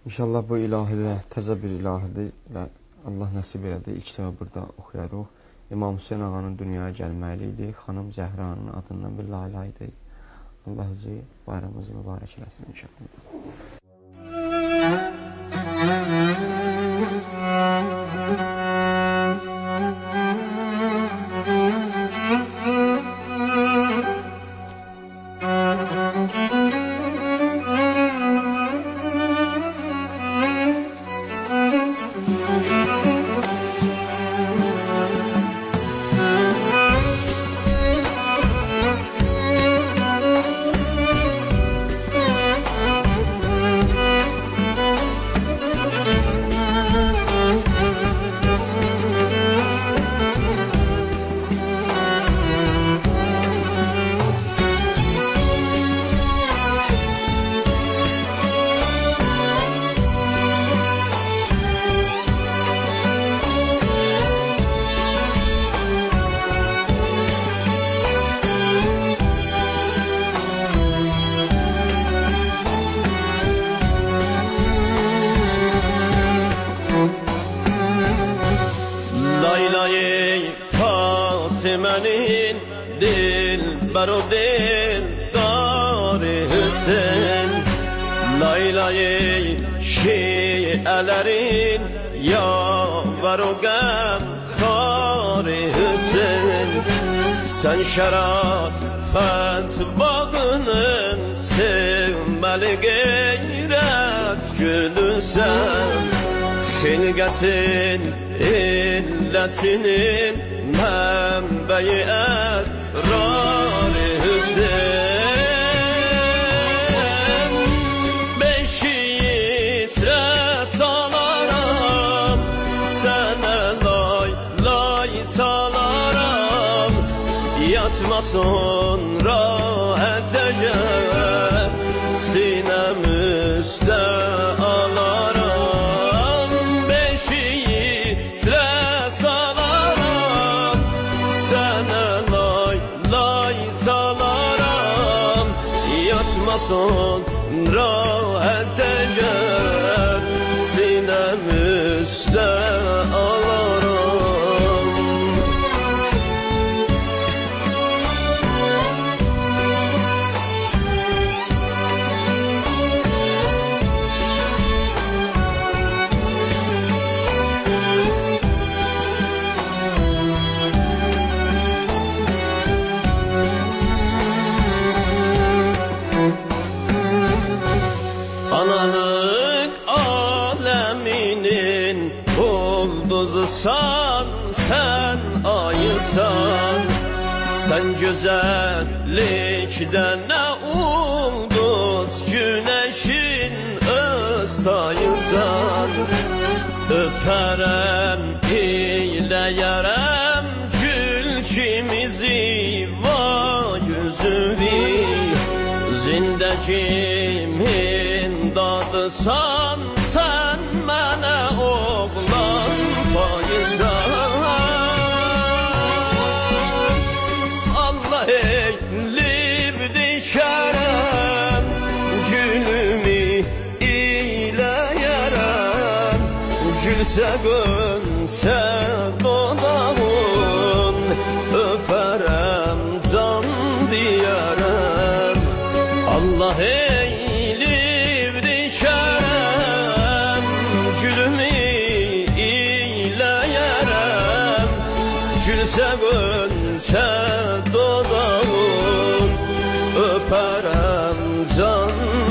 İnşallah bu ilahidə təzə bir ilahidir və Allah nəsib elədi. İlk dəfə burada oxuyarıq. İmam Hüseyin ağanın dünyaya gəlməli idi. Xanım Zəhranın adından bir layla idi. Allah özü bayramımızı mübarək eləsin inşallah. Fatime'nin dilber o dildar-ı Hüseyin, Layla'yı şielerin yaver o gemhar-ı Hüseyin. Sen şerafet bağının sevmeli gayret gülüsen, hilgetin illetinin mənbəyi əsrar-ı Hüseyin. Beş yiğitrə salaram, sənə lay lay talaram, yatmasın rahat əgər sinəm üstə alaram. Beş yiğitrə salaram, sənə lay lay salaram, yatmasın rahat əgər sinəm üstə alaram. Analık aleminin ulduzusan, sen ayısan, sen güzellikten ne ulduz güneşin öztayısan. Öperem eyleyerem gül kimizi va yüzüvi, zindəkimin dadısan, sen mənə oğlan payısan. Allah eylib dikərəm, gülümü eyləyərəm, gülsə gönsə dodağın, öpərəm can diyərəm. Allah eylib dikərəm, gülümü eyləyərəm, gülsə gönsə dodağın, öpərəm can